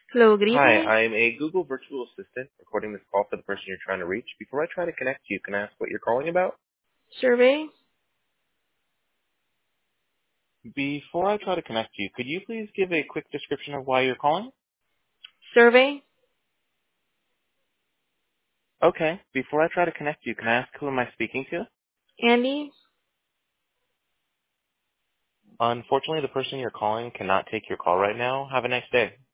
Hello, good Hi, evening. I'm a Google virtual assistant recording this call for the person you're trying to reach. Before I try to connect you, can I ask what you're calling about? Survey? Before I try to connect you, could you please give a quick description of why you're calling? Survey? Okay, before I try to connect you, can I ask who am I speaking to? Andy? Unfortunately, the person you're calling cannot take your call right now. Have a nice day.